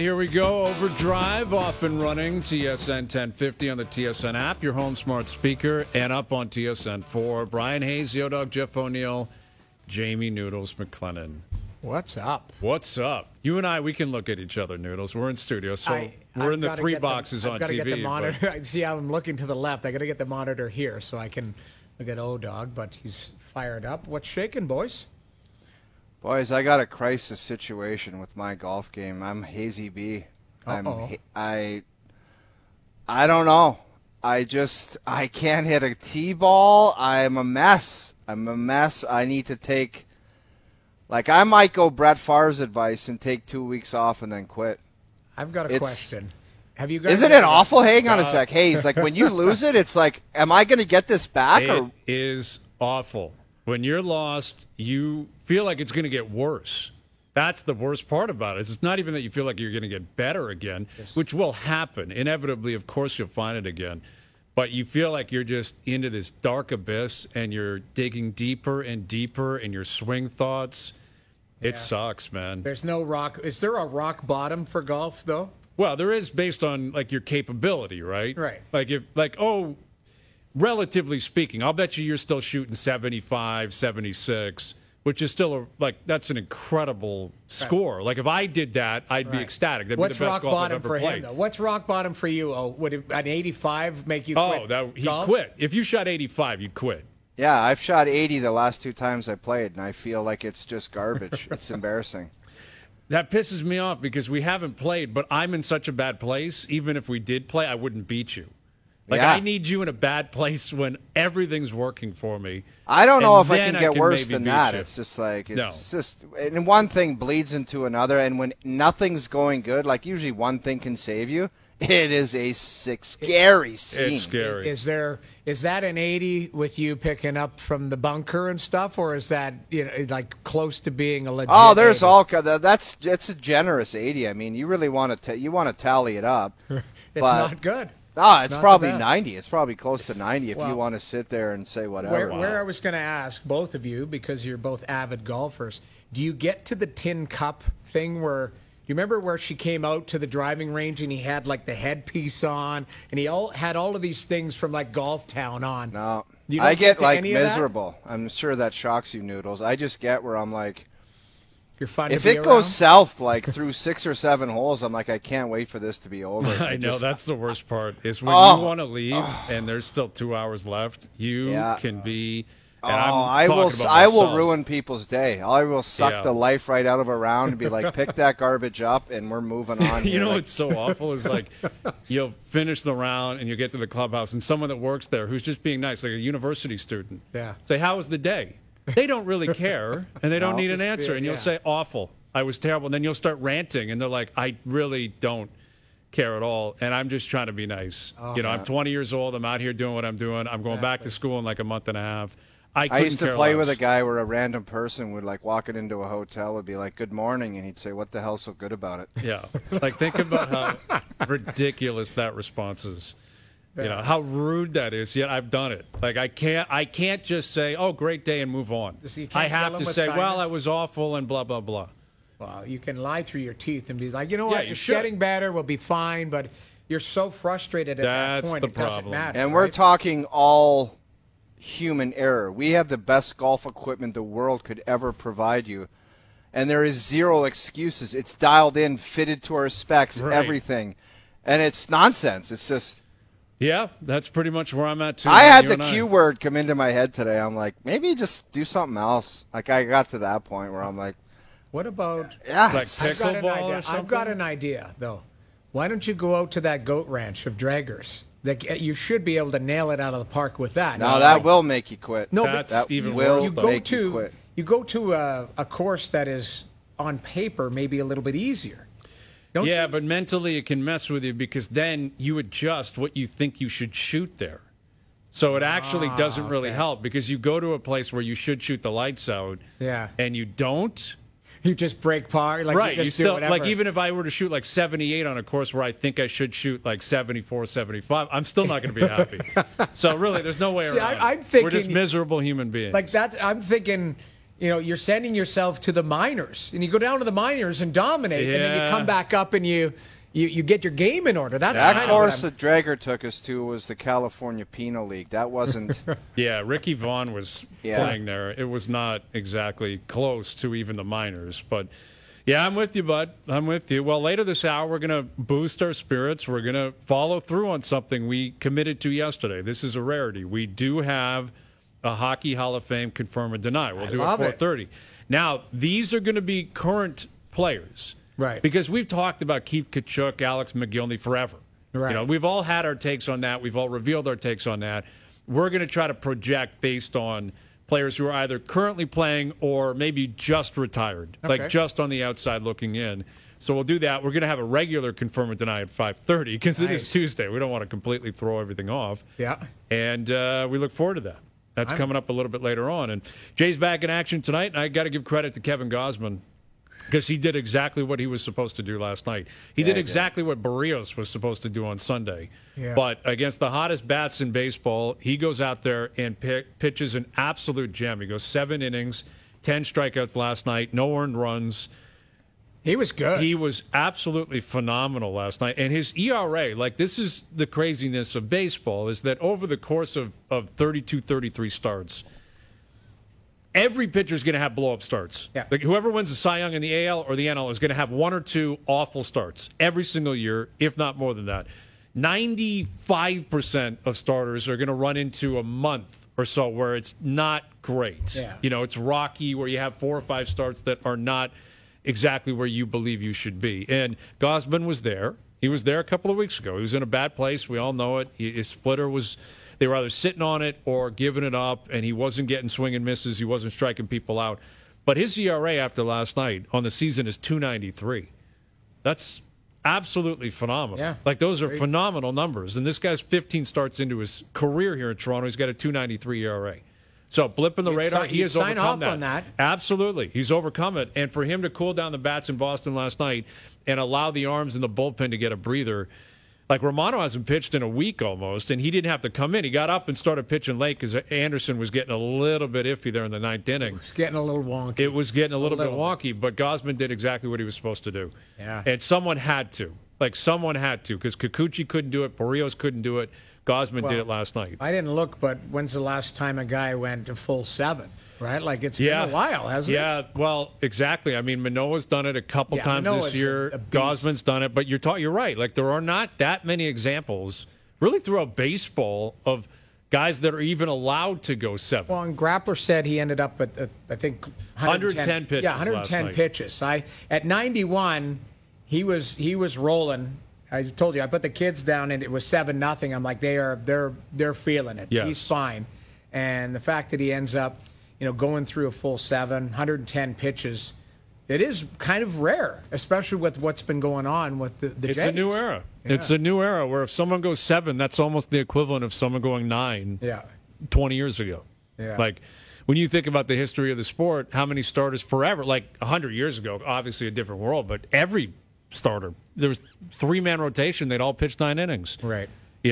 here we go. Overdrive, off and running. TSN 1050 on the TSN app, your home smart speaker, and up on TSN 4. Brian Hayes, Yo-Dog, Jeff O'Neill, Jamie Noodles McLennan. What's up? What's up? You and I, we can look at each other, Noodles. We're in studio, so we're in the three boxes on TV. I've got to get the monitor. I see how I'm looking to the left. I got to get the monitor here so I can look at O-Dog, but he's fired up. What's shaking, boys? Boys, I got a crisis situation with my golf game. I'm Hazy B. I don't know. I can't hit a tee ball. I'm a mess. I need to take, I might go Brett Favre's advice and take 2 weeks off and then quit. I've got a question. Have you guys? Isn't it awful? Hang on a sec. Hayes, when you lose it, it's like, am I going to get this back? It is awful. When you're lost, you feel like it's going to get worse. That's the worst part about it. It's not even that you feel like you're going to get better again, which will happen. Inevitably, of course, you'll find it again. But you feel like you're just into this dark abyss, and you're digging deeper and deeper in your swing thoughts. It sucks, man. There's no rock. Is there a rock bottom for golf, though? Well, there is based on, your capability, right? Right. Relatively speaking, I'll bet you're still shooting 75, 76, which is still that's an incredible score. Like if I did that, I'd be ecstatic. That'd What's be the best rock golf I've bottom ever for played. him, though? What's rock bottom for you? Oh, would an 85 make you quit? He golf? quit. If you shot 85, you'd quit. Yeah, I've shot 80 the last 2 times I played, and I feel like it's just garbage. It's embarrassing. That pisses me off because we haven't played, but I'm in such a bad place. Even if we did play, I wouldn't beat you. I need you in a bad place when everything's working for me. I don't know if I can get worse than that. It's just and one thing bleeds into another, and when nothing's going good, usually one thing can save you. It is a scary scene. It's scary. Is that an 80 with you picking up from the bunker and stuff, or is that close to being a legit? Oh, there's 80? It's a generous 80. I mean, you really want to tally it up. It's not good. No, it's Not probably 90. It's probably close to 90 if you want to sit there and say whatever. Where I was going to ask both of you, because you're both avid golfers, do you get to the tin cup thing where you remember where she came out to the driving range and he had the headpiece on and he had all of these things from Golf Town on? No. You I get miserable. I'm sure that shocks you, Noodles. I just get where I'm you're fun if to be it goes around? south through 6 or 7 holes, I'm I can't wait for this to be over. I know that's the worst part is when you want to leave and there's still 2 hours left. You can be. And I will ruin people's day. I will suck the life right out of a round and be pick that garbage up, and we're moving on. You know what's so awful is you'll finish the round and you'll get to the clubhouse, and someone that works there who's just being nice, like a university student, say, "How was the day?" They don't really care, and they don't need an answer. And you'll say, "Awful. I was terrible." And then you'll start ranting, and they're like, "I really don't care at all, and I'm just trying to be nice." I'm 20 years old. I'm out here doing what I'm doing. I'm going back to school in a month and a half. I used to play with a guy where a random person would walking into a hotel would be like, "Good morning," and he'd say, "What the hell's so good about it?" Yeah, think about how ridiculous that response is. How rude that is. Yet I've done it. I can't just say, "Oh, great day," and move on. I have to say, "Well, I was awful," and blah blah blah. Well, you can lie through your teeth and be like, "You know what? It's getting better. We'll be fine." But you're so frustrated at that point, it doesn't matter. And we're talking all human error. We have the best golf equipment the world could ever provide you, and there is zero excuses. It's dialed in, fitted to our specs, everything, and it's nonsense. It's just. Yeah, that's pretty much where I'm at, too. I had the Q word come into my head today. I'm like, maybe just do something else. I got to that point where I'm like, what about pickleball or something? I've got an idea, though. Why don't you go out to that goat ranch of draggers? You should be able to nail it out of the park with that. No, that will make you quit. No, that even will worse, make you quit. You go to a course that is, on paper, maybe a little bit easier. But mentally it can mess with you because then you adjust what you think you should shoot there. So it actually doesn't really help because you go to a place where you should shoot the lights out and you don't. You just break par. Right. You still, even if I were to shoot 78 on a course where I think I should shoot 74, 75, I'm still not going to be happy. So really, there's no way around it. I'm thinking, we're just miserable human beings. I'm thinking you're sending yourself to the minors, and you go down to the minors and dominate, and then you come back up and you get your game in order. That's that course that Drager took us to was the California Penal League. That wasn't. Yeah, Ricky Vaughn was playing there. It was not exactly close to even the minors, but. Yeah, I'm with you, bud. I'm with you. Well, later this hour, we're going to boost our spirits. We're going to follow through on something we committed to yesterday. This is a rarity. We do have a Hockey Hall of Fame confirm and deny. We'll do it at 4:30. Now, these are going to be current players. Right. Because we've talked about Keith Tkachuk, Alex McGillney forever. Right. We've all had our takes on that. We've all revealed our takes on that. We're going to try to project based on players who are either currently playing or maybe just retired, like just on the outside looking in. So we'll do that. We're going to have a regular confirm and deny at 5:30 because it is Tuesday. We don't want to completely throw everything off. Yeah. And we look forward to that. That's coming up a little bit later on. And Jay's back in action tonight, and I got to give credit to Kevin Gausman because he did exactly what he was supposed to do last night. He did exactly what Barrios was supposed to do on Sunday. Yeah. But against the hottest bats in baseball, he goes out there and pitches an absolute gem. He goes 7 innings, 10 strikeouts last night, no earned runs. He was good. He was absolutely phenomenal last night. And his ERA, this is the craziness of baseball, is that over the course of 32, 33 starts, every pitcher is going to have blow-up starts. Yeah. Like whoever wins the Cy Young in the AL or the NL is going to have 1 or 2 awful starts every single year, if not more than that. 95% of starters are going to run into a month or so where it's not great. Yeah. It's rocky where you have 4 or 5 starts that are not exactly where you believe you should be. And Gausman was there. He was there a couple of weeks ago. He was in a bad place. We all know it. His splitter was... They were either sitting on it or giving it up, and he wasn't getting swing and misses. He wasn't striking people out. But his ERA after last night on the season is 2.93. That's absolutely phenomenal. Yeah. Those are phenomenal numbers. And this guy's 15 starts into his career here in Toronto. He's got a 2.93 ERA. So blip in the radar. He has overcome that. On that. Absolutely. He's overcome it. And for him to cool down the bats in Boston last night and allow the arms in the bullpen to get a breather, Romano hasn't pitched in a week almost, and he didn't have to come in. He got up and started pitching late because Anderson was getting a little bit iffy there in the 9th inning. It was getting a little wonky. It was getting a little bit wonky, but Gausman did exactly what he was supposed to do. Yeah. And someone had to. Someone had to because Kikuchi couldn't do it, Barrios couldn't do it. Gausman did it last night. I didn't look, but when's the last time a guy went to full 7? Right? It's been a while, hasn't it? Yeah, well, exactly. I mean, Manoah's done it a couple times this year. Gausman's done it, but you're right. There are not that many examples, really throughout baseball, of guys that are even allowed to go 7. Well, and Grappler said he ended up at, I think, 110 pitches. Yeah, 110 pitches. At 91, he was rolling. I told you, I put the kids down, and it was 7-0. I'm like, they're feeling it. Yes. He's fine. And the fact that he ends up, going through a full 7, 110 pitches, it is kind of rare, especially with what's been going on with the Jays. It's a new era. Yeah. It's a new era where if someone goes 7, that's almost the equivalent of someone going 9 20 years ago. Yeah. When you think about the history of the sport, how many starters forever, 100 years ago, obviously a different world, but every starter, there was 3-man rotation, they'd all pitch 9 innings. Right.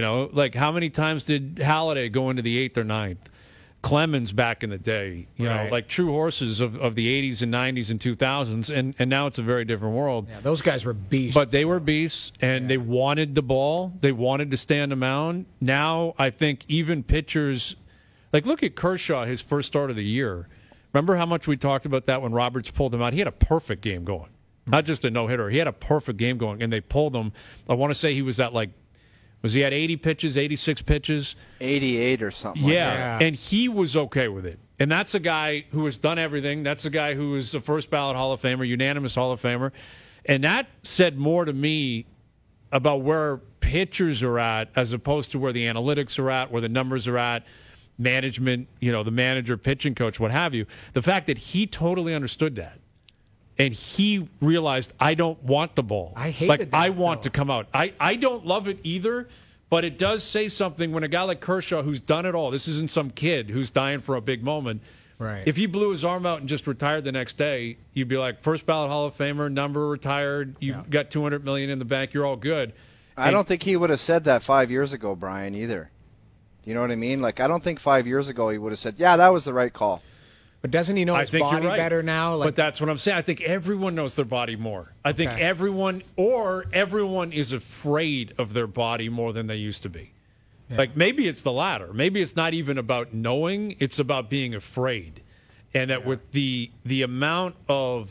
How many times did Halladay go into the 8th or 9th? Clemens back in the day, you know, true horses of the 80s and 90s and 2000s, and now it's a very different world. Yeah, those guys were beasts. But they were beasts, and they wanted the ball. They wanted to stay on the mound. Now I think even pitchers, look at Kershaw, his first start of the year. Remember how much we talked about that when Roberts pulled him out? He had a perfect game going. Not just a no-hitter. He had a perfect game going, and they pulled him. I want to say he was at was he at 80 pitches, 86 pitches? 88 or something like that. And he was okay with it. And that's a guy who has done everything. That's a guy who is a first-ballot Hall of Famer, unanimous Hall of Famer. And that said more to me about where pitchers are at as opposed to where the analytics are at, where the numbers are at, management, the manager, pitching coach, what have you. The fact that he totally understood that. And he realized, I don't want the ball. I hated that. I want to come out. I don't love it either, but it does say something when a guy like Kershaw, who's done it all, this isn't some kid who's dying for a big moment. Right. If he blew his arm out and just retired the next day, you'd be like, first ballot Hall of Famer, number retired, you got $200 million in the bank, you're all good. I don't think he would have said that 5 years ago, Brian, either. You know what I mean? I don't think 5 years ago he would have said, yeah, that was the right call. But doesn't he know his body better now? Like, but that's what I'm saying. I think everyone knows their body more. I think everyone is afraid of their body more than they used to be. Yeah. Like maybe it's the latter. Maybe it's not even about knowing. It's about being afraid. And that with the amount of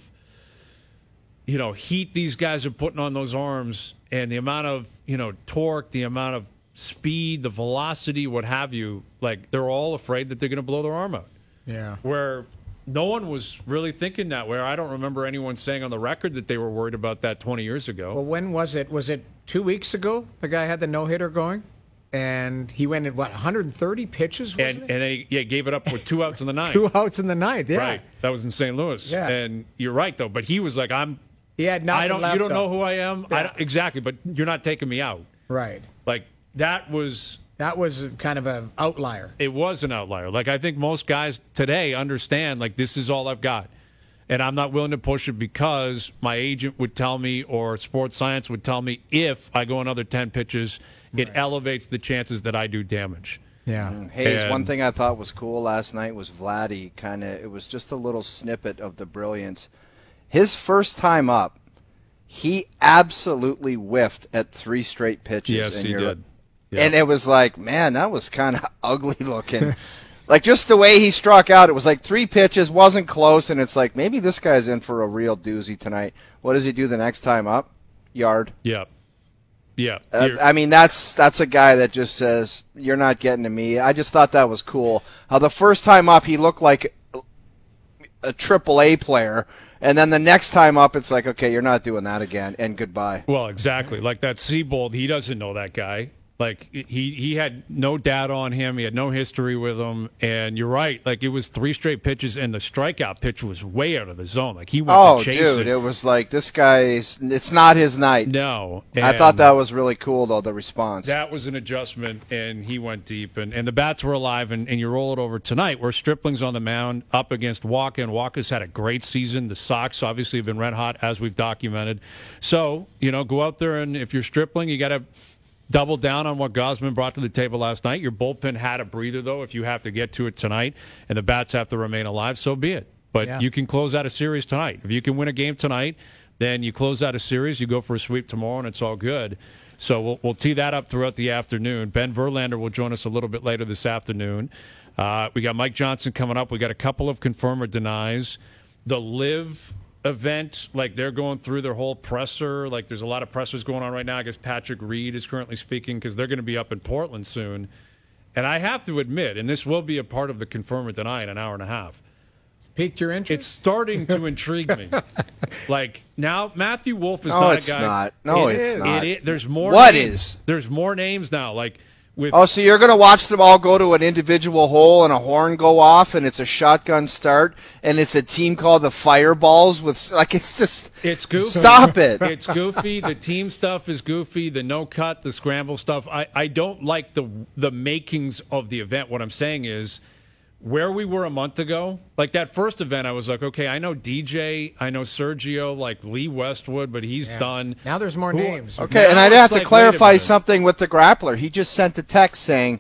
heat these guys are putting on those arms and the amount of, torque, the amount of speed, the velocity, what have you, like they're all afraid that they're going to blow their arm out. Yeah. Where no one was really thinking that way. I don't remember anyone saying on the record that they were worried about that 20 years ago. Well, when was it? Was it 2 weeks ago the guy had the no-hitter going? And he went in, 130 pitches, wasn't and he gave it up with 2 outs in the ninth. 2 outs in the ninth, yeah. Right. That was in St. Louis. Yeah. And you're right, though. But he was like, He had nothing left, you don't know who I am? Yeah. Exactly, but you're not taking me out. Right. Like, that was kind of an outlier. It was an outlier. Like, I think most guys today understand, like, this is all I've got. And I'm not willing to push it because my agent would tell me or sports science would tell me if I go another 10 pitches, it elevates the chances that I do damage. Yeah. Hayes, one thing I thought was cool last night was Vladdy it was just a little snippet of the brilliance. His first time up, he absolutely whiffed at 3 straight pitches. Yes, he did. Yeah. And it was like, man, that was kind of ugly looking. Like, just the way he struck out, it was like 3 pitches, wasn't close, and it's like, maybe this guy's in for a real doozy tonight. What does he do the next time up? Yard. Yeah. Yeah. I mean, that's a guy that just says, you're not getting to me. I just thought that was cool. How the first time up, he looked like a AAA player, and then the next time up, it's like, okay, you're not doing that again, and goodbye. Well, exactly. Like that Seabold, he doesn't know that guy. Like, he had no data on him. He had no history with him. And you're right. Like, it was 3 straight pitches, and the strikeout pitch was way out of the zone. Like, he went to chase dude, it was like, this guy's – it's not his night. No. I thought that was really cool, though, the response. That was an adjustment, and he went deep. And the bats were alive, and you roll it over tonight where Stripling's on the mound up against Walker, and Walker's had a great season. The Sox obviously have been red hot, as we've documented. So, go out there, and if you're Stripling, you got to – double down on what Gausman brought to the table last night. Your bullpen had a breather, though, if you have to get to it tonight, and the bats have to remain alive, so be it. But you can close out a series tonight. If you can win a game tonight, then you close out a series, you go for a sweep tomorrow, and it's all good. So we'll tee that up throughout the afternoon. Ben Verlander will join us a little bit later this afternoon. We got Mike Johnson coming up. We got a couple of confirm or denies. The Live event, like they're going through their whole presser. Like there's a lot of pressers going on right now. I guess Patrick Reed is currently speaking because they're going to be up in Portland soon. And I have to admit, and this will be a part of the confirm or deny in an hour and a half. It's piqued your interest? It's starting to intrigue me. Like now, Matthew Wolff is no, not it's a guy. Not. No, it's not. There's more. What names. is? There's more names now. Like. So you're going to watch them all go to an individual hole and a horn go off and it's a shotgun start and it's a team called the Fireballs with it's goofy. Stop it. It's goofy. The team stuff is goofy. The no cut, the scramble stuff. I don't like the makings of the event. What I'm saying is where we were a month ago, like that first event, I was like, okay, I know DJ, I know Sergio, like Lee Westwood, but he's done. Now there's more names. Okay, and I'd have to clarify something with the grappler. He just sent a text saying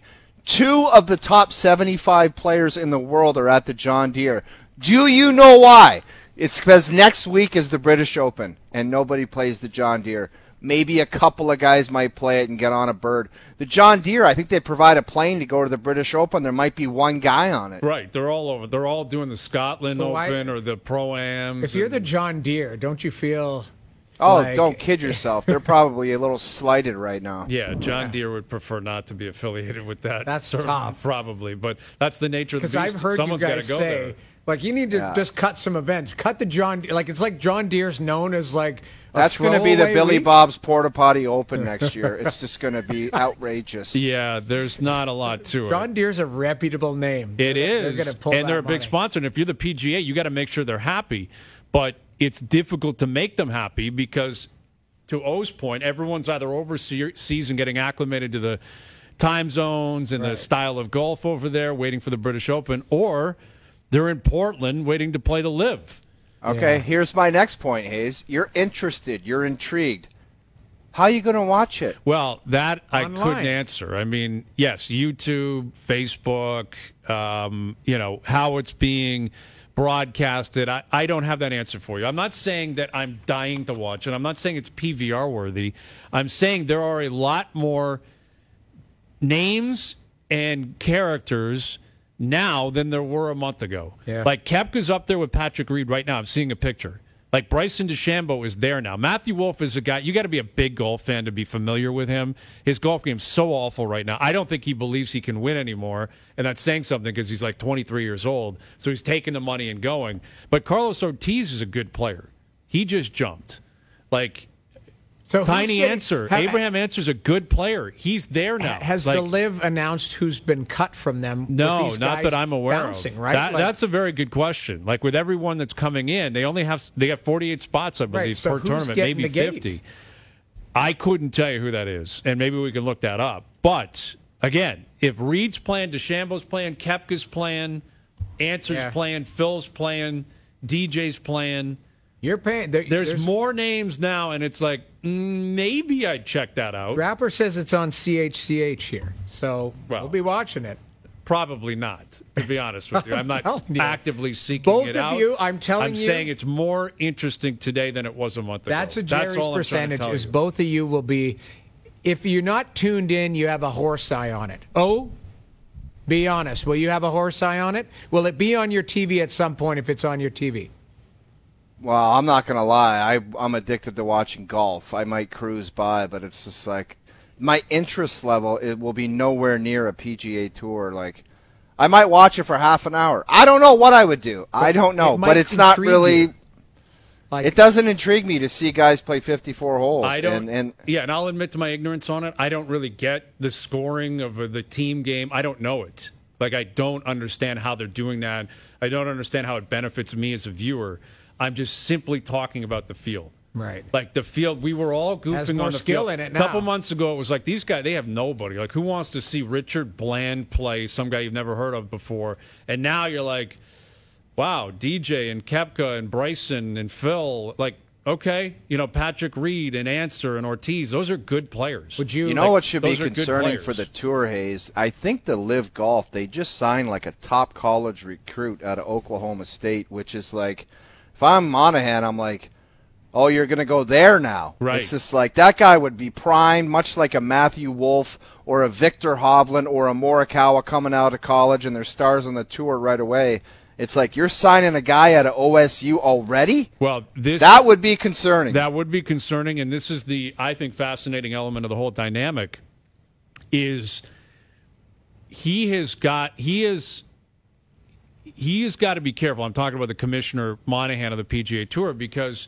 2 of the top 75 players in the world are at the John Deere. Do you know why? It's because next week is the British Open, and nobody plays the John Deere. Maybe a couple of guys might play it and get on a bird. The John Deere, I think they provide a plane to go to the British Open. There might be one guy on it. Right. They're all over. They're all doing the Scotland Open or the Pro-Ams. If you're the John Deere, don't you feel... Don't kid yourself. They're probably a little slighted right now. Yeah, John Deere would prefer not to be affiliated with that. That's tough. Probably, but that's the nature of the beast. Because I've heard Someone's you guys go say... there. Like, you need to just cut some events. Cut the John Deere. Like, it's like John Deere's known as, like, that's going to be the Billy Bob's Porta Potty Open next year. It's just going to be outrageous. Yeah, there's not a lot to it. John Deere's a reputable name. It is. And they're a big sponsor. And if you're the PGA, you got to make sure they're happy. But it's difficult to make them happy because, to O's point, everyone's either overseas and getting acclimated to the time zones and the style of golf over there, waiting for the British Open, or they're in Portland waiting to play to Live. Okay, here's my next point, Hayes. You're interested. You're intrigued. How are you going to watch it? Well, that Online. I couldn't answer. I mean, yes, YouTube, Facebook, how it's being broadcasted. I don't have that answer for you. I'm not saying that I'm dying to watch, and I'm not saying it's PVR worthy. I'm saying there are a lot more names and characters now than there were a month ago. Yeah. Like Koepka's up there with Patrick Reed right now. I'm seeing a picture. Like Bryson DeChambeau is there now. Matthew Wolff is a guy, you got to be a big golf fan to be familiar with him. His golf game's so awful right now. I don't think he believes he can win anymore, and that's saying something because he's like 23 years old, so he's taking the money and going. But Carlos Ortiz is a good player. He just jumped. Like, So Tiny Answer. Abraham Answer's a good player. He's there now. Has like, the Live announced who's been cut from them? No, with these not guys that I'm aware bouncing, of. Right? That's a very good question. Like with everyone that's coming in, they have 48 spots, I believe, so per who's tournament, getting maybe the gate? 50. I couldn't tell you who that is, and maybe we can look that up. But again, if Reed's playing, DeChambeau's playing, Koepka's playing, Answer's playing, Phil's playing, DJ's playing. You're paying. There's more names now, and it's like maybe I'd check that out. Rapper says it's on CHCH here, so we'll be watching it. Probably not, to be honest with you. I'm not actively seeking Both it of out. you, I'm saying it's more interesting today than it was a month ago. That's Jerry's all I'm trying to percentage. tell Is you. both of you will be. If you're not tuned in, you have a horse eye on it. Oh, be honest. Will you have a horse eye on it? Will it be on your TV at some point if it's on your TV? Well, I'm not going to lie. I'm addicted to watching golf. I might cruise by, but it's just like my interest level, it will be nowhere near a PGA Tour. Like, I might watch it for half an hour. I don't know what I would do. I don't know, but it's not really. Like, it doesn't intrigue me to see guys play 54 holes. I don't. And I'll admit to my ignorance on it. I don't really get the scoring of the team game. I don't know it. Like, I don't understand how they're doing that. I don't understand how it benefits me as a viewer. I'm just simply talking about the field. Right. Like the field, we were all goofing on the skill field. in it now. A couple months ago, it was like, these guys, they have nobody. Like, who wants to see Richard Bland play, some guy you've never heard of before? And now you're like, wow, DJ and Koepka and Bryson and Phil, like, okay, Patrick Reed and Answer and Ortiz, those are good players. Would you? You know what should be concerning for the Tour, Hayes? I think the Live Golf, they just signed like a top college recruit out of Oklahoma State, which is like, if I'm Monahan, I'm like, oh, you're going to go there now. Right. It's just like that guy would be primed, much like a Matthew Wolff or a Victor Hovland or a Morikawa coming out of college and they're stars on the Tour right away. It's like you're signing a guy out of OSU already? Well, that would be concerning. That would be concerning, and this is the, I think, fascinating element of the whole dynamic is he has got to be careful. I'm talking about the Commissioner Monahan of the PGA Tour because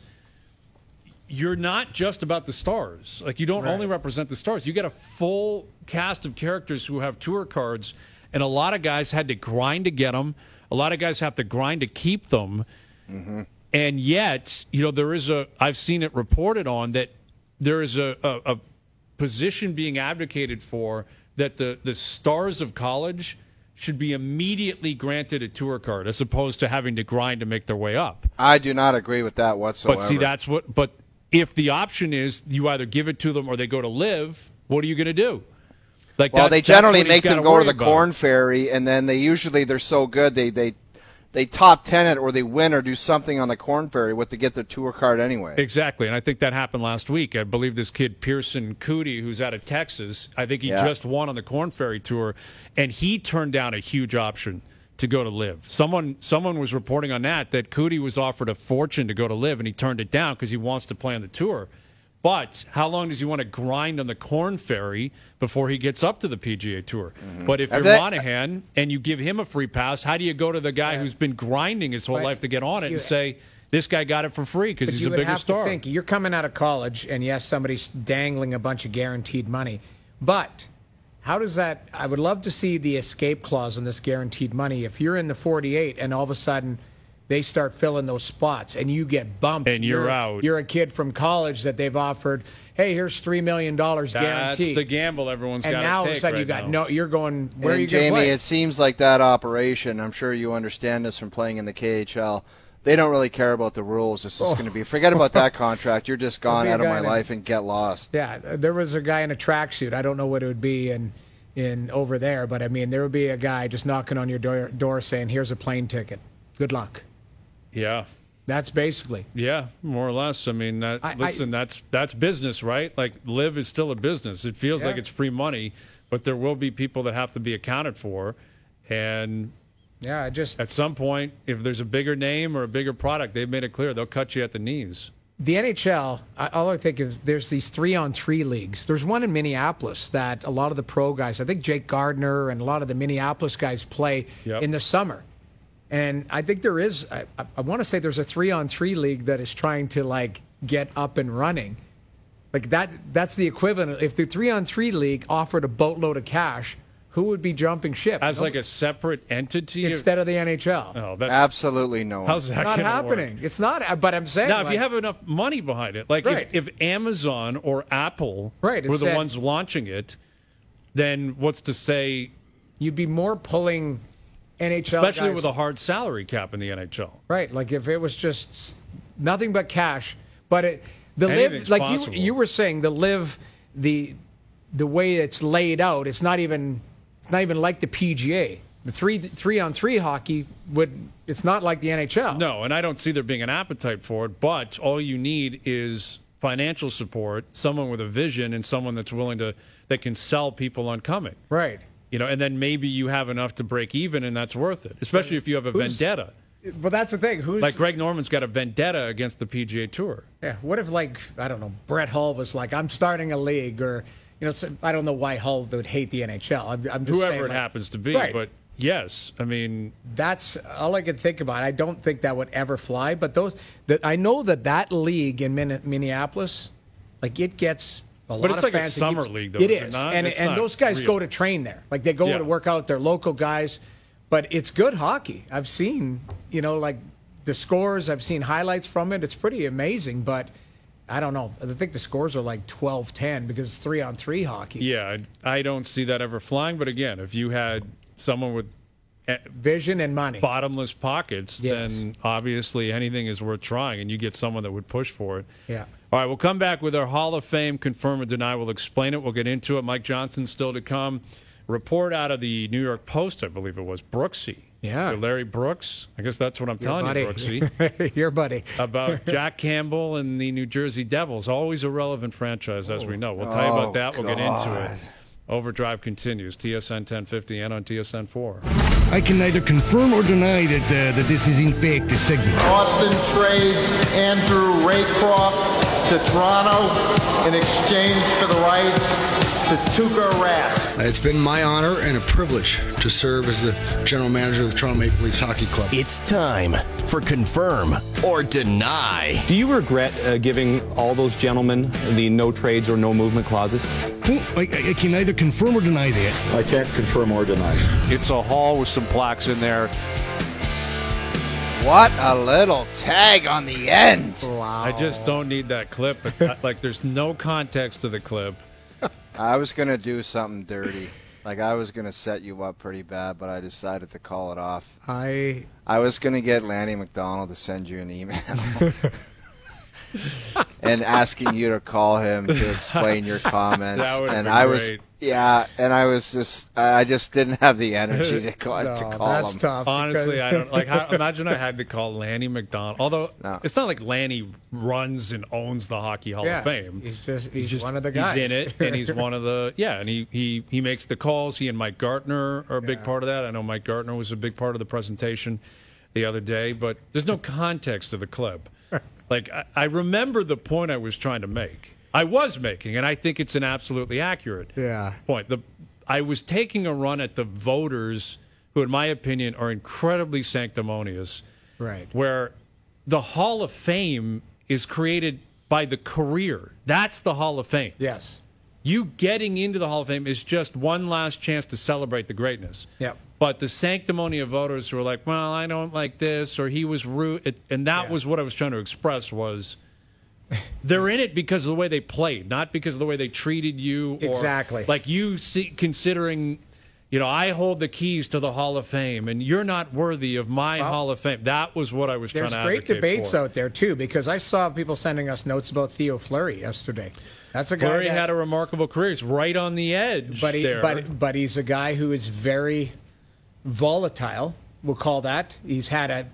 you're not just about the stars. Like, you don't only represent the stars. You get a full cast of characters who have tour cards, and a lot of guys had to grind to get them. A lot of guys have to grind to keep them. Mm-hmm. And yet, there is I've seen it reported on that there is a position being advocated for that the stars of college should be immediately granted a tour card as opposed to having to grind to make their way up. I do not agree with that whatsoever. But see, but if the option is you either give it to them or they go to Live, what are you going to do? Like, well, they generally make them go to the Corn Ferry, and then they're so good they top 10 it or they win or do something on the Corn Ferry to get their tour card anyway. Exactly, and I think that happened last week. I believe this kid Pearson Cootie, who's out of Texas, I think he just won on the Corn Ferry Tour, and he turned down a huge option to go to Live. Someone was reporting on that Cootie was offered a fortune to go to Live, and he turned it down because he wants to play on the tour. But how long does he want to grind on the Corn Ferry before he gets up to the PGA Tour? Mm-hmm. But if you're Monahan and you give him a free pass, how do you go to the guy who's been grinding his whole life to get on it and say, this guy got it for free because he's a bigger star? To think, you're coming out of college, and yes, somebody's dangling a bunch of guaranteed money. But how does that – I would love to see the escape clause in this guaranteed money. If you're in the 48 and all of a sudden – they start filling those spots, and you get bumped. And you're out. You're a kid from college that they've offered, hey, here's $3 million guaranteed. That's the gamble everyone's got to take. And now all of a sudden you got you're going, where are you going to play? Jamie, it seems like that operation, I'm sure you understand this from playing in the KHL, they don't really care about the rules. This is going to be, forget about that contract. You're just gone out of my life and get lost. Yeah, there was a guy in a tracksuit. I don't know what it would be in over there, but I mean, there would be a guy just knocking on your door saying, here's a plane ticket. Good luck. Yeah. That's basically. Yeah, more or less. I mean, that's business, right? Like, LIV is still a business. It feels like it's free money, but there will be people that have to be accounted for. And at some point, if there's a bigger name or a bigger product, they've made it clear they'll cut you at the knees. The NHL, all I think is there's these 3-on-3 leagues. There's one in Minneapolis that a lot of the pro guys, I think Jake Gardner and a lot of the Minneapolis guys play in the summer. And I think there is, I want to say there's a 3-on-3 league that is trying to, like, get up and running. Like, that's the equivalent. If the 3-on-3 league offered a boatload of cash, who would be jumping ship? As like a separate entity? Instead of the NHL. Oh, that's absolutely no. How's that not happening? Work? It's not, but I'm saying. Now, if you have enough money behind it, like if Amazon or Apple were the ones launching it, then what's to say? You'd be more pulling NHL especially guys, with a hard salary cap in the NHL. Right, like if it was just nothing but cash, but the LIV, like you were saying, the LIV, the way it's laid out, it's not even like the PGA. The 3-on-3 hockey it's not like the NHL. No, and I don't see there being an appetite for it, but all you need is financial support, someone with a vision, and someone that's willing that can sell people on coming. Right. You know, and then maybe you have enough to break even, and that's worth it. Especially if you have a vendetta. But that's the thing. Like Greg Norman's got a vendetta against the PGA Tour. Yeah. What if, like, I don't know, Brett Hull was like, I'm starting a league, or I don't know why Hull would hate the NHL. I'm just whoever saying, it happens to be, but yes, I mean that's all I can think about. I don't think that would ever fly. But I know that league in Minneapolis, like it gets. But it's like a summer league, though. It is, and those guys go to train there. Like they go to work out. They're local guys, but it's good hockey. I've seen, like the scores. I've seen highlights from it. It's pretty amazing. But I don't know. I think the scores are like 12-10 because it's 3-on-3 hockey. Yeah, I don't see that ever flying. But again, if you had someone with vision and money, bottomless pockets, then obviously anything is worth trying, and you get someone that would push for it. Yeah. All right, we'll come back with our Hall of Fame, confirm or deny. We'll explain it. We'll get into it. Mike Johnson's still to come. Report out of the New York Post, I believe it was, Brooksy. Yeah. Larry Brooks. I guess that's what I'm telling you, Brooksy. Your buddy. About Jack Campbell and the New Jersey Devils. Always a relevant franchise, as we know. We'll tell you about that. We'll get into it. Overdrive continues. TSN 1050 and on TSN 4. I can neither confirm or deny that this is in fact a segment. Boston trades Andrew Raycroft to Toronto in exchange for the rights to Tuukka Rask. It's been my honor and a privilege to serve as the general manager of the Toronto Maple Leafs Hockey Club. It's time for Confirm or Deny. Do you regret giving all those gentlemen the no trades or no movement clauses? I can neither confirm or deny that. I can't confirm or deny. It's a hall with some plaques in there. What a little tag on the end. Wow. I just don't need that clip. Like, there's no context to the clip. I was going to do something dirty. Like, I was going to set you up pretty bad, but I decided to call it off. I was going to get Lanny McDonald to send you an email and asking you to call him to explain your comments. That would and be I great. I just didn't have the energy to call that's him. Tough. Honestly, I don't imagine I had to call Lanny McDonald. Although it's not like Lanny runs and owns the Hockey Hall of Fame. He's just one of the guys. He's in it, and he's one of the and he makes the calls. He and Mike Gartner are a big part of that. I know Mike Gartner was a big part of the presentation the other day, but there's no context to the clip. Like, I remember the point I was trying to make. I was making, and I think it's an absolutely accurate point. I was taking a run at the voters who, in my opinion, are incredibly sanctimonious. Right. Where the Hall of Fame is created by the career. That's the Hall of Fame. Yes. You getting into the Hall of Fame is just one last chance to celebrate the greatness. Yep. But the sanctimony of voters who are like, well, I don't like this, or he was rude, and that was what I was trying to express was they're in it because of the way they played, not because of the way they treated you. Or, exactly. Like you considering, I hold the keys to the Hall of Fame, and you're not worthy of my Hall of Fame. That was what I was trying to advocate for. There's great debates out there, too, because I saw people sending us notes about Theo Fleury yesterday. That's a guy Fleury had a remarkable career. He's right on the edge but he's a guy who is very volatile, we'll call that. He's had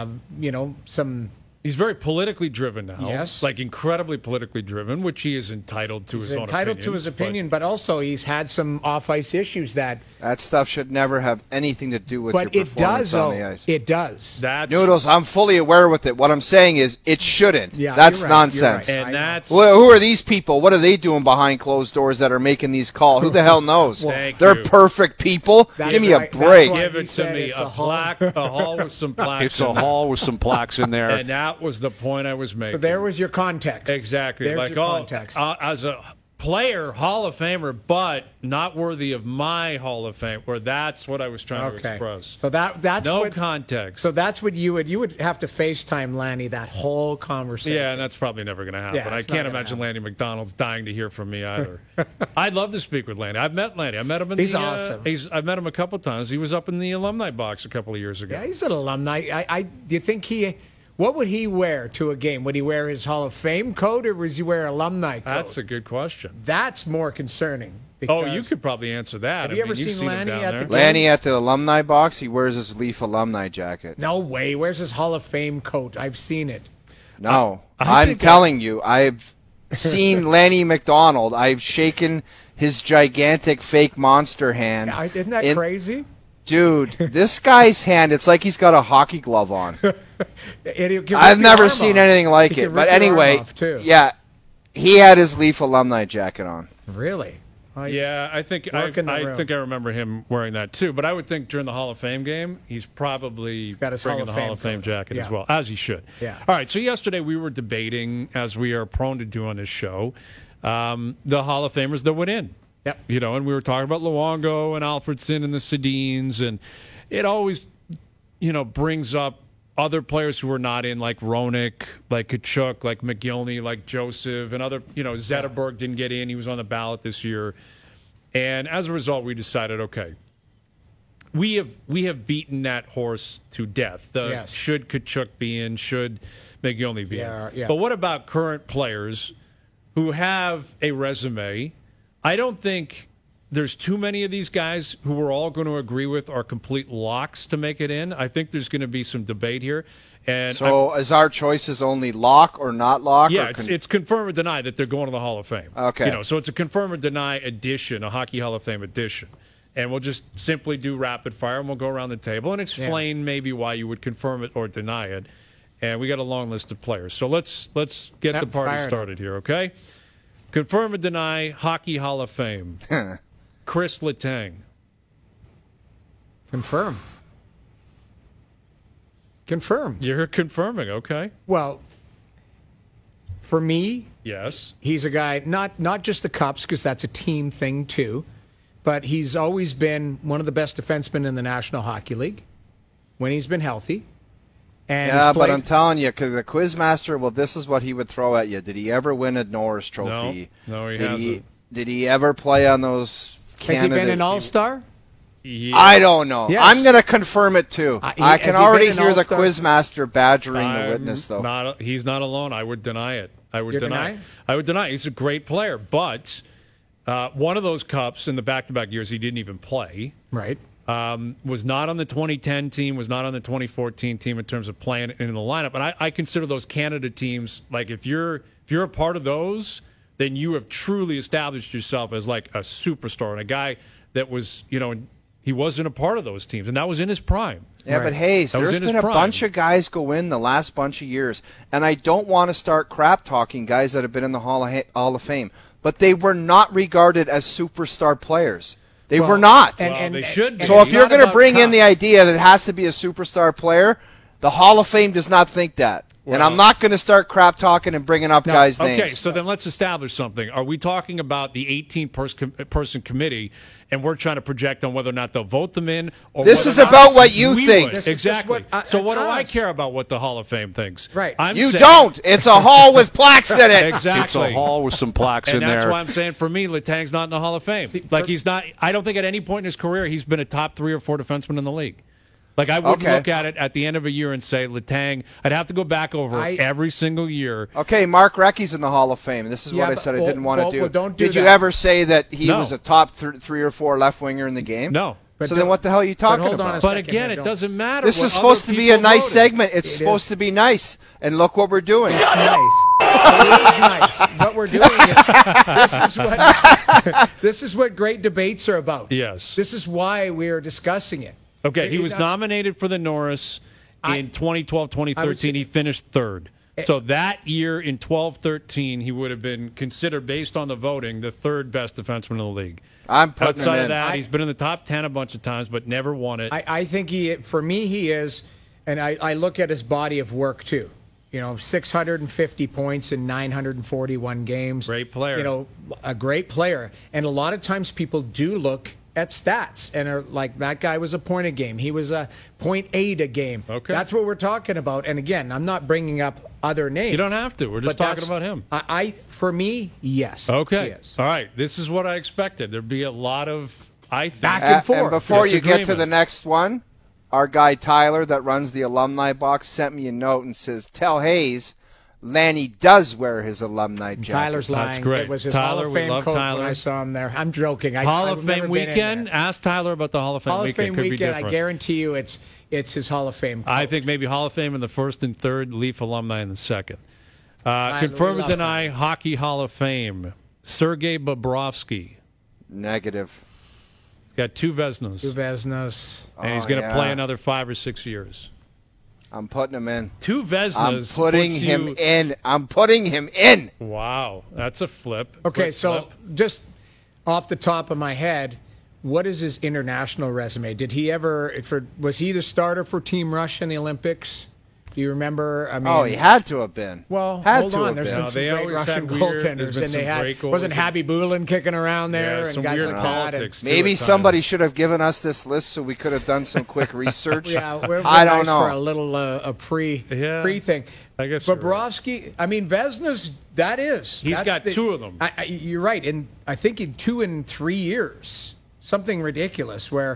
some. He's very politically driven now. Yes. Like incredibly politically driven, which he is entitled to his own opinion. Entitled to his opinion, but also he's had some off-ice issues that stuff should never have anything to do with but your it performance does, on the ice. It does. Noodles, I'm fully aware with it. What I'm saying is it shouldn't. Yeah, that's you're right, nonsense. you're right. And that's Who are these people? What are they doing behind closed doors that are making these calls? Who the hell knows? They're perfect people. Give me a break. Give it to me. A hall with some plaques. It's a hall with some plaques in there. And that was the point I was making. So there was your context. Exactly. There's like your context. As a player, Hall of Famer, but not worthy of my Hall of Fame. Where that's what I was trying to express. So that's no what, context. So that's what you would have to FaceTime Lanny that whole conversation. Yeah, and that's probably never going to happen. Yeah, I can't imagine Lanny McDonald's dying to hear from me either. I'd love to speak with Lanny. I've met Lanny. I met him in He's the. awesome. I've met him a couple times. He was up in the alumni box a couple of years ago. Yeah, he's an alumni. Do you think what would he wear to a game? Would he wear his Hall of Fame coat or would he wear alumni coat? That's a good question. That's more concerning. Oh, you could probably answer that. Have you ever seen Lanny at the game? Lanny at the alumni box, he wears his Leaf alumni jacket. No way. Where's his Hall of Fame coat? I've seen it. No. I'm telling you, I've seen Lanny McDonald. I've shaken his gigantic fake monster hand. Isn't that crazy? Dude, this guy's hand, it's like he's got a hockey glove on. I've never seen anything like it. But anyway, yeah, he had his Leaf alumni jacket on. Really? I think I remember him wearing that too. But I would think during the Hall of Fame game, he's probably got his bringing the Hall of Fame jacket as well, as he should. Yeah. All right. So yesterday we were debating, as we are prone to do on this show, the Hall of Famers that went in. Yep. And we were talking about Luongo and Alfredson and the Sedins, and it always, brings up other players who were not in, like Roenick, like Kachuk, like McGillney, like Joseph, and other, Zetterberg didn't get in. He was on the ballot this year. And as a result, we decided, okay, we have beaten that horse to death. Should Kachuk be in? Should McGillney be in? Yeah. But what about current players who have a resume? I don't think there's too many of these guys who we're all going to agree with are complete locks to make it in. I think there's going to be some debate here. And so is our choices only lock or not lock? Yeah, it's confirm or deny that they're going to the Hall of Fame. Okay. So it's a confirm or deny edition, a Hockey Hall of Fame edition. And we'll just simply do rapid fire, and we'll go around the table and explain maybe why you would confirm it or deny it. And we got a long list of players. So let's get the party started here, okay? Confirm or deny Hockey Hall of Fame. Chris Letang. Confirm. Confirm. You're confirming, okay. Well, for me, yes, he's a guy, not just the Cups, because that's a team thing too, but he's always been one of the best defensemen in the National Hockey League when he's been healthy. And but I'm telling you, because the Quizmaster, well, this is what he would throw at you. Did he ever win a Norris Trophy? No, he hasn't. Did he ever play on those Canada? Has he been an All-Star? Yeah. I don't know. Yes. I'm going to confirm it, too. I can already hear the Quizmaster badgering the witness, though. He's not alone. I would deny it. I would deny it. He's a great player, but one of those Cups in the back-to-back years he didn't even play. Right. Was not on the 2010 team, was not on the 2014 team in terms of playing in the lineup. And I consider those Canada teams, like if you're a part of those, then you have truly established yourself as like a superstar and a guy that was, he wasn't a part of those temes, and that was in his prime. Yeah, right. But Hayes, there's been a bunch of guys go in the last bunch of years, and I don't want to start crap talking guys that have been in the Hall of Fame, but they were not regarded as superstar players. They were not. They should be. So if you're going to bring in the idea that it has to be a superstar player, the Hall of Fame does not think that. Well, and I'm not going to start crap talking and bringing up guys' names. Okay, so then let's establish something. Are we talking about the 18-person committee, and we're trying to project on whether or not they'll vote them in? Or this is about what you think. Exactly. So what do I care about what the Hall of Fame thinks? Right. You don't. It's a hall with plaques in it. Exactly. It's a hall with some plaques in there. And that's why I'm saying, for me, Letang's not in the Hall of Fame. He's not. I don't think at any point in his career he's been a top 3 or 4 defenseman in the league. Like, I wouldn't look at it at the end of a year and say, Letang, I'd have to go back over every single year. Okay, Mark Recchi's in the Hall of Fame. This is what I said I didn't want to do. Well, don't do Did you ever say that he was a top 3 or 4 left winger in the game? No. So then what the hell are you talking hold on about? a But second again, here, it doesn't matter. This what is supposed other to be a people nice voted. segment. It's It supposed is. to be nice. And look what we're doing. It's nice. It is nice. What we're doing is this is what great debates are about. Yes. This is why we are discussing it. Okay, he You was know, nominated for the Norris in 2012, 2013. He finished third. So that year in 12-13, he would have been considered, based on the voting, the third best defenseman in the league. I'm putting Outside him of in. that, he's been in the top 10 a bunch of times, but never won it. I think for me, he is, and I look at his body of work too. 650 points in 941 games. Great player. A great player. And a lot of times people do look at stats and are like, that guy was a point a game. He was a 0.8 a game. Okay. That's what we're talking about. And again, I'm not bringing up other names. You don't have to. We're just but talking about him. For me, yes. Okay. He is. All right. This is what I expected. There'd be a lot of, I think. Back and forth. And before you get to disagreement. the next one, our guy Tyler that runs the alumni box sent me a note and says, tell Hayes Lanny does wear his alumni jacket. Tyler's lying. That's great. It was his Tyler, Hall of we Fame love coat Tyler. when I saw him there. I'm joking. Hall I've of never Fame been in weekend. there. Ask Tyler about the Hall of Fame Hall of weekend. Fame Could be weekend. different. I guarantee you, it's his Hall of Fame coat. I think maybe Hall of Fame in the first and third, Leaf alumni in the second. I Confirm or love deny Hockey Hall of Fame. Sergei Bobrovsky. Negative. Got 2 Vezinas. Veznas. And he's going to play another 5 or 6 years. I'm putting him in. 2 Vezinas. I'm putting puts him you- in. I'm putting him in. Wow. That's a flip. Okay, Quick so flip. just off the top of my head, what is his international resume? Did he ever? Was he the starter for Team Russia in the Olympics? Do you remember? I mean, He had to have been. Well, had hold to on. have There's been. been No, some they great always Russian had weird- there's goaltenders, been and some they had great goals wasn't and- Happy Bulin kicking around there, Yeah, and some guys weird like that. politics. too, Maybe at times. somebody should have given us this list so we could have done some quick research. Yeah, we're I don't nice know. for a little pre thing. I guess you're right. Bobrovsky. I mean, Vezinas. He's got 2 of them. You're right, and I think in 2 and 3 years, something ridiculous. Where,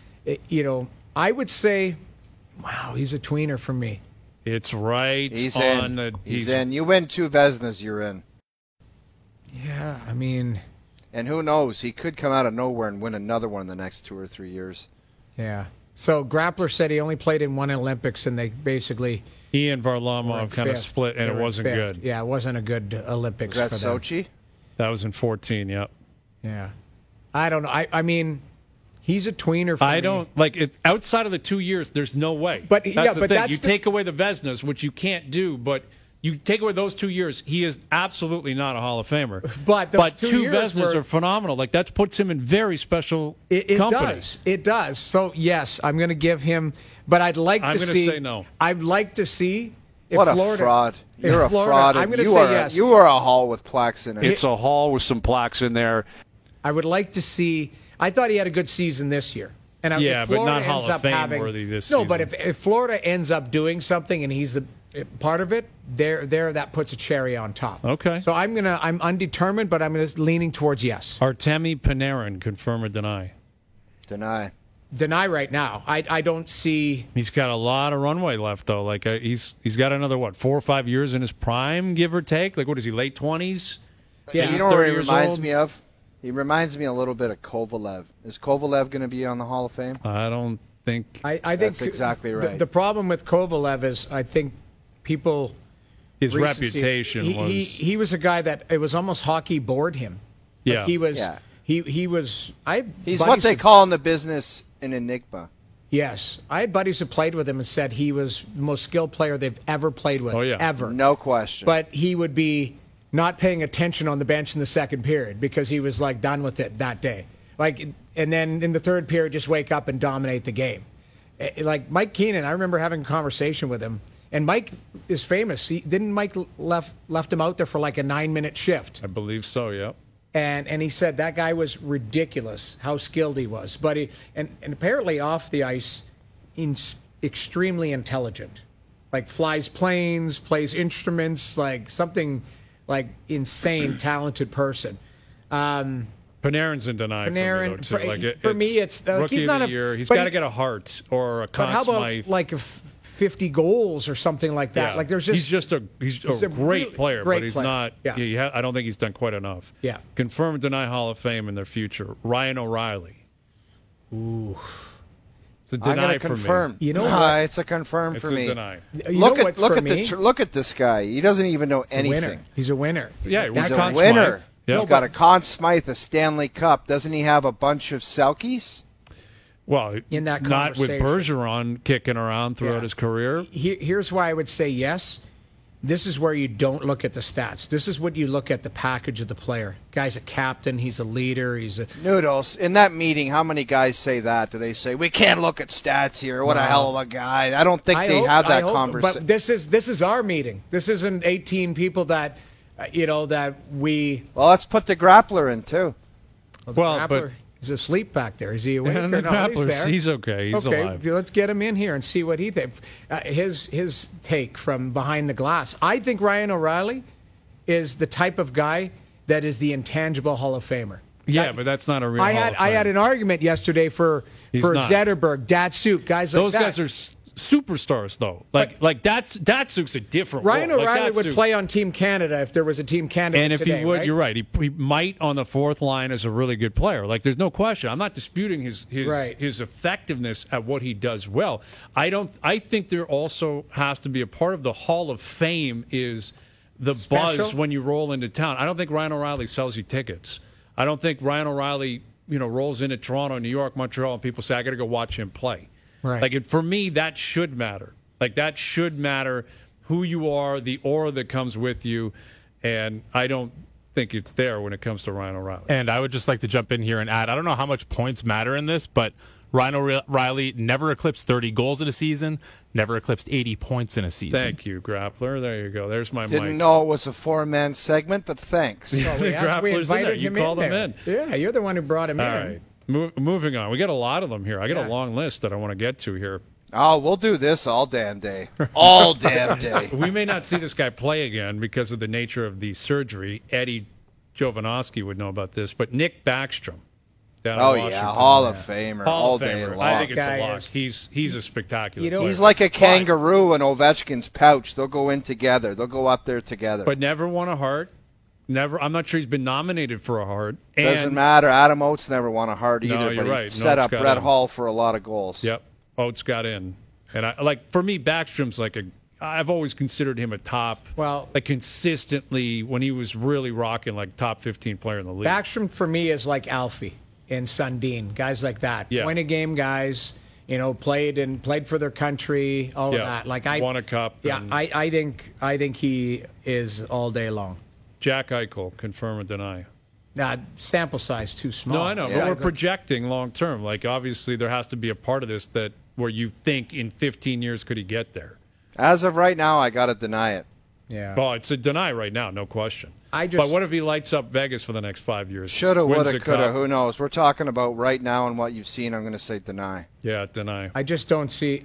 I would say, wow, he's a tweener for me. It's right He's on in. the. He's in. You win 2 Vezinas, you're in. Yeah, I mean, And who knows? He could come out of nowhere and win another one in the next 2 or 3 years. yeah. So Grappler said he only played in 1 Olympics, and they basically He and were Varlamov in kind of fifth. split, and They it were in wasn't fifth. good. Yeah, it wasn't a good Olympics Was that for them. Sochi? That was in 14, yep. Yeah, I don't know. I mean, he's a tweener for me. I don't like it outside of the 2 years. There's no way. But, that's yeah, the but thing. that's You the- take away the Vezinas, which you can't do, but you take away those 2 years. He is absolutely not a Hall of Famer. But those 2 years Vezinas were- are phenomenal. Like that puts him in very special It company. does. It does. So yes, I'm going to give him. But I'd like I'm to gonna see. say no. I'd like to see. If What a Florida, fraud. if You're a Florida- fraud. I'm and going to you say are yes. You are a hall with plaques in it. It's a hall with some plaques in there. I would like to see. I thought he had a good season this year. And Yeah, if but Florida not Hall ends of up Fame having, worthy this No, but season. if Florida ends up doing something and he's the part of it, there that puts a cherry on top. Okay. So I'm undetermined, but I'm leaning towards yes. Artemi Panarin, confirm or deny? Deny. Deny right now. I don't see. He's got a lot of runway left, though. Like he's got another 4 or 5 years in his prime, give or take. Like what is he, late 20s? Yeah, You he's know what 30 he years reminds old? me of? He reminds me a little bit of Kovalev. Is Kovalev going to be on the Hall of Fame? I don't think I think That's exactly right. The problem with Kovalev is I think people. his recency- reputation was. He was a guy that it was almost hockey bored him. Like Yeah. he was. Yeah. He was. He's what they call in the business an enigma. Yes, I had buddies who played with him and said he was the most skilled player they've ever played with. Oh, yeah. Ever. No question. But he would be not paying attention on the bench in the second period because he was like done with it that day. Like, and then in the third period, just wake up and dominate the game. Like Mike Keenan, I remember having a conversation with him, and Mike is famous. Didn't Mike left him out there for like a 9-minute shift? I believe so, yeah. And he said that guy was ridiculous, how skilled he was. But and apparently off the ice, extremely intelligent. Like flies planes, plays instruments, like something like insane talented person. Panarin's in deny Panarin, for me, though, too. for me, it's rookie he's of not the a year. He's but got to get a Hart or a But Conn how about Smythe. like 50 goals or something like that? Yeah. Like there's just he's a he's a great really player, great but he's player. not. Yeah. I don't think he's done quite enough. Yeah. Confirm and deny Hall of Fame in their future. Ryan O'Reilly. Ooh. It's a I'm deny going to for confirm. me. You know what? It's a confirm It's for a me. deny. Look at this guy. He doesn't even know anything. Winner. He's a winner. Yeah, he He's won a Conn winner. Smythe. Yep. He's got a Conn Smythe, a Stanley Cup. Doesn't he have a bunch of Selkies? Well, In that not with conversation. Bergeron kicking around throughout Yeah. his career. Here's why I would say yes. This is where you don't look at the stats. This is what you look at the package of the player. Guy's a captain. He's a leader. He's a Noodles, in that meeting, how many guys say that? Do they say, we can't look at stats here? What a hell of a guy. I don't think they have that conversation. But this is our meeting. This isn't 18 people that, that we. Well, let's put the grappler in, too. Well, but he's asleep back there. Is he awake? Yeah, or the no? grappler's- he's okay. He's alive. Let's get him in here and see what he thinks. His take from behind the glass. I think Ryan O'Reilly is the type of guy that is the intangible Hall of Famer. Yeah, but that's not a real. I Hall had of I had Fame. an argument yesterday for He's not. Zetterberg, Datsuk, guys like Those that. guys are superstars, though. Like Datsuk's a different. Ryan role. O'Reilly Like would Datsuk- play on Team Canada if there was a Team Canada. And if today, he would, right? you're right. He might on the fourth line as a really good player. Like there's no question. I'm not disputing his Right. his effectiveness at what he does well. I think there also has to be a part of the Hall of Fame is the buzz Special? when you roll into town. I don't think Ryan O'Reilly sells you tickets. I don't think Ryan O'Reilly rolls into Toronto, New York, Montreal, and people say I got to go watch him play. Right. Like for me, that should matter. Like that should matter. Who you are, the aura that comes with you, and I don't think it's there when it comes to Ryan O'Reilly. And I would just like to jump in here and add, I don't know how much points matter in this, but Ryan O'Reilly never eclipsed 30 goals in a season, never eclipsed 80 points in a season. Thank you, Grappler. There you go. There's my Didn't mic. know it was a four-man segment, but thanks. Well, we Grappler's in there. invited You him called him there. in. Yeah, you're the one who brought him All in. right. Moving on. We got a lot of them here. I got Yeah. a long list that I want to get to here. Oh, we'll do this all damn day. All damn day. We may not see this guy play again because of the nature of the surgery. Eddie Jovanovski would know about this, but Nick Backstrom. Down in Oh, Washington. yeah, Hall of Famer Hall all of day Famer. long. I think it's Guy a lock. is- He's a spectacular You know, player. He's like a kangaroo in Ovechkin's pouch. They'll go in together. They'll go up there together. But never won a Hart. Never. I'm not sure he's been nominated for a Hart. Doesn't matter. Adam Oates never won a Hart either, No, you're but he right. set Oates up got Brett in. Hall for a lot of goals. Yep. Oates got in, and for me, Backstrom's I've always considered him a top. Well- consistently when he was really rocking, top 15 player in the league. Backstrom for me is like Alfie and Sundin, guys like that. Yeah. Point a game guys, played for their country, all of Yeah. that. I won a cup. Yeah, and I think he is all day long. Jack Eichel, confirm or deny? Sample size too small. No, I know, but we're projecting long term. Obviously, there has to be a part of this where you think in 15 years could he get there? As of right now, I got to deny it. Yeah. Well, it's a deny right now, no question. But what if he lights up Vegas for the next 5 years? Shoulda, Wins woulda, the coulda. cup? Who knows? We're talking about right now and what you've seen. I'm going to say deny. Yeah, deny. I just don't see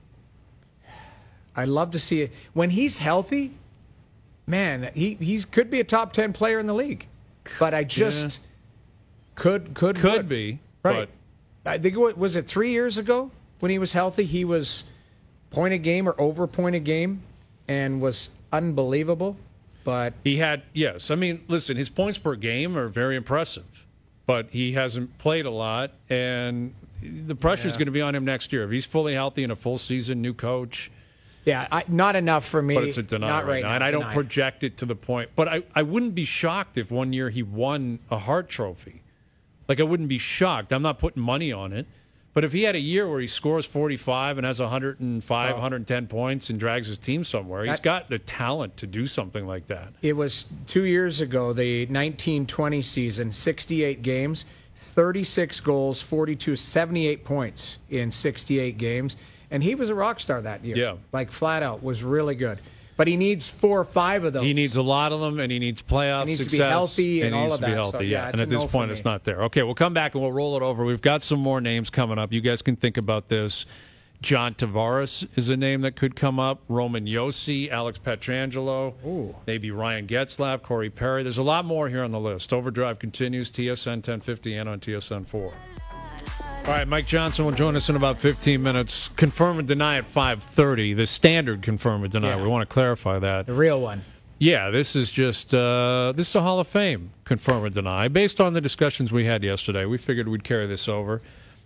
I love to see it when he's healthy. Man, he could be a top 10 player in the league, but I just could be right. I think was it 3 years ago when he was healthy. He was point a game or over point a game, and was unbelievable. But he had I mean, listen, his points per game are very impressive, but he hasn't played a lot, and the pressure is going to be on him next year if he's fully healthy in a full season, new coach. Yeah, not enough for me. But it's a deny not right now, and I don't project it to the point. But I wouldn't be shocked if one year he won a Hart Trophy. I wouldn't be shocked. I'm not putting money on it. But if he had a year where he scores 45 and has 105, 110 points and drags his team somewhere, he's got the talent to do something like that. It was 2 years ago, the 1920 season, 68 games, 36 goals, 78 points in 68 games. And he was a rock star that year. Yeah. Flat out, was really good. But he needs 4 or 5 of those. He needs a lot of them, and he needs playoff He needs to success. be healthy and all of that. He needs to be healthy, So, yeah. it's And a at this no for point, me. it's not there. Okay, we'll come back and we'll roll it over. We've got some more names coming up. You guys can think about this. John Tavares is a name that could come up. Roman Yossi, Alex Pietrangelo, maybe Ryan Getzlaf, Corey Perry. There's a lot more here on the list. Overdrive continues, TSN 1050 and on TSN 4. All right, Mike Johnson will join us in about 15 minutes. Confirm and deny at 5:30. The standard confirm and deny. Yeah. We want to clarify that. The real one. Yeah, this is just this is a Hall of Fame confirm or deny. Based on the discussions we had yesterday, we figured we'd carry this over.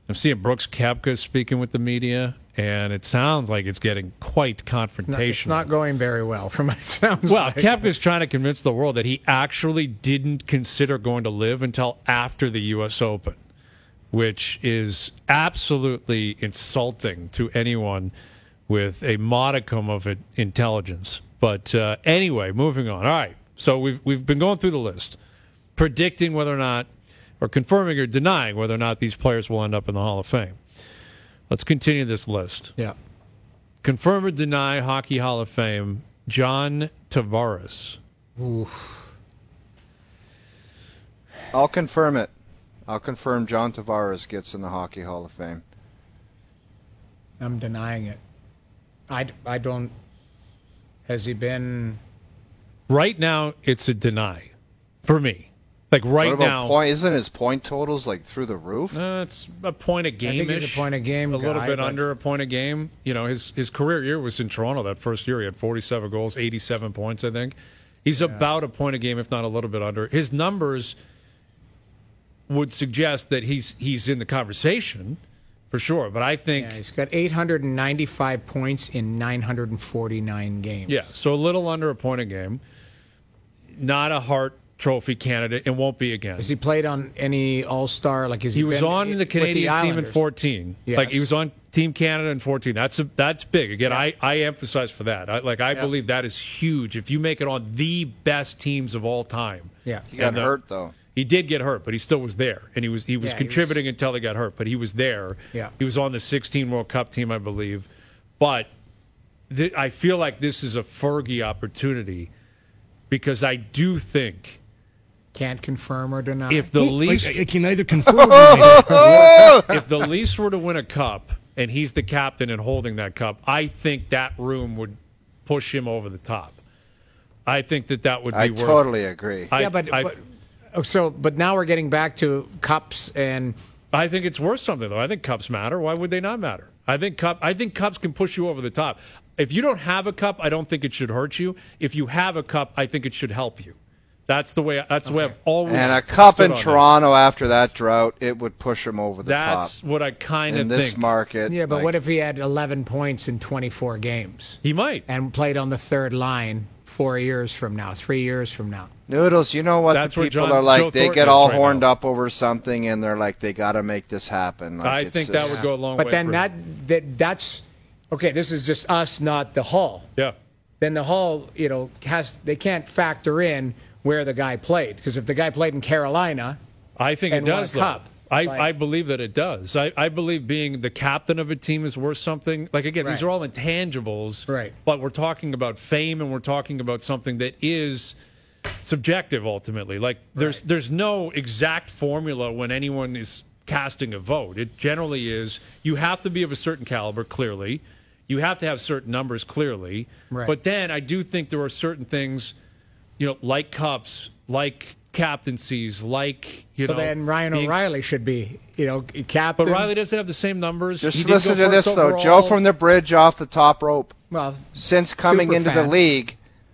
I'm seeing Brooks Koepka speaking with the media, and it sounds like it's getting quite confrontational. It's not going very well from what it sounds well, like. Koepka's trying to convince the world that he actually didn't consider going to LIV until after the U.S. Open, which is absolutely insulting to anyone with a modicum of intelligence. But anyway, moving on. All right, so we've been going through the list, predicting whether or not, or confirming or denying whether or not these players will end up in the Hall of Fame. Let's continue this list. Yeah. Confirm or deny Hockey Hall of Fame, John Tavares. Oof. I'll confirm it. I'll confirm John Tavares gets in the Hockey Hall of Fame. I'm denying it. I don't. Has he been? Right now, it's a deny for me. Like right what about now, point? Isn't his point totals like through the roof? It's a point a game. I think he's a point a game. A little guy, bit but under a point a game. You know, his career year was in Toronto. That first year, he had 47 goals, 87 points. I think he's about a point a game, if not a little bit under. His numbers would suggest that he's in the conversation for sure. But I think he's got 895 points in 949 games. Yeah, so a little under a point a game. Not a Hart Trophy candidate, and won't be again. Has he played on any All-Star? Like, he was on the Canadian team in 14. Yes. Like he was on Team Canada in 14. That's big. Again, I emphasize for that. I believe that is huge. If you make it on the best teams of all time. Yeah, he got hurt though. He did get hurt, but he still was there, and he was contributing until he got hurt. But he was there. Yeah, he was on the 16 World Cup team, I believe. But I feel like this is a Fergie opportunity because I do think. Can't confirm or deny. If the Leafs, I can neither confirm or deny. If the Leafs were to win a cup and he's the captain and holding that cup, I think that room would push him over the top. I think that would be I worth. Totally agree. But now we're getting back to cups, and I think it's worth something though. I think cups matter. Why would they not matter? I think cups can push you over the top. If you don't have a cup, I don't think it should hurt you. If you have a cup, I think it should help you. That's the way I've always. And a cup in Toronto after that drought, it would push him over the top. That's what I kind of think. In this market. Yeah, but what if he had 11 points in 24 games? He might. And played on the third line 3 years from now. Noodles, you know what That's the where people Joe are like? They Thornton get all right horned now. up over something, and they're like, they got to make this happen. Like, I think that would go a long way. But then that's okay. This is just us, not the Hall. Yeah. Then the Hall, they can't factor in where the guy played, because if the guy played in Carolina, I think it does. Cup, I believe that it does. I believe being the captain of a team is worth something. Like again, these are all intangibles, right? But we're talking about fame, and we're talking about something that is subjective ultimately. Like there's no exact formula when anyone is casting a vote. It generally is you have to be of a certain caliber, clearly. You have to have certain numbers, clearly. Right. But then I do think there are certain things, like cups, like captaincies, like So then Ryan O'Reilly should be, captain. But Riley doesn't have the same numbers. Just listen to this though, Joe from the bridge off the top rope. Well, since coming into the fan. league,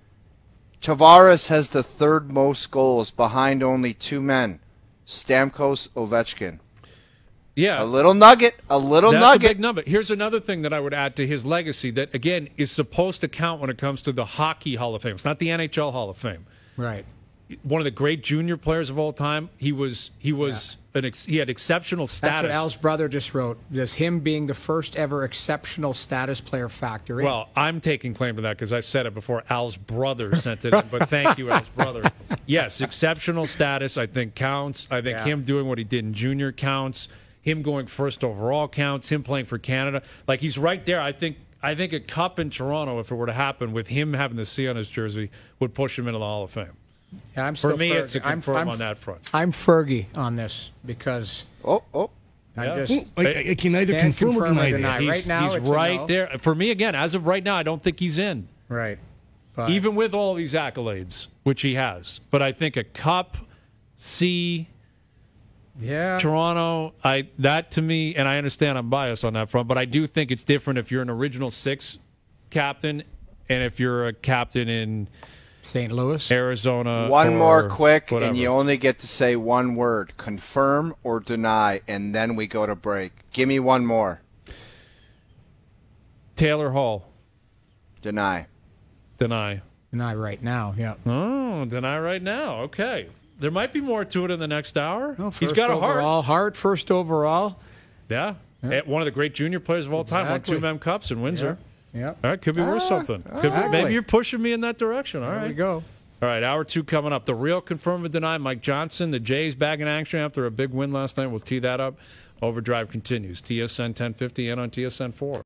Tavares has the third most goals behind only two men, Stamkos, Ovechkin. Yeah. A little nugget. That's a big number. Here's another thing that I would add to his legacy that, again, is supposed to count when it comes to the Hockey Hall of Fame. It's not the NHL Hall of Fame. Right. One of the great junior players of all time. He had exceptional status. That's what Al's brother just wrote. Does him being the first ever exceptional status player factor in? Well, I'm taking claim to that because I said it before. Al's brother sent it in, but thank you, Al's brother. Yes, exceptional status I think counts. I think him doing what he did in junior counts. Him going first overall counts. Him playing for Canada. Like, he's right there. I think a cup in Toronto, if it were to happen, with him having the C on his jersey, would push him into the Hall of Fame. Yeah, For me, it's a confirm on that front. I'm Fergie on this because I can neither confirm or deny that. Right now, he's it's right there. For me, again, as of right now, I don't think he's in. Right. But even with all these accolades, which he has. But I think a cup, C, Toronto, that to me, and I understand I'm biased on that front, but I do think it's different if you're an original six captain and if you're a captain in St. Louis. Arizona. One more quick, whatever. and you only get to say one word. Confirm or deny, and then we go to break. Give me one more. Taylor Hall. Deny. Deny. Deny right now, yeah. Oh, deny right now. Okay. There might be more to it in the next hour. No, He's got a heart. Heart first overall. Yeah. One of the great junior players of all time. Won 2 Mem Cups in Windsor. Yeah. All right, could be worth something. Maybe you're pushing me in that direction. All right. There we go. All right, hour 2 coming up. The real confirm and deny. Mike Johnson, the Jays back in action after a big win last night. We'll tee that up. Overdrive continues. TSN 1050 and on TSN 4.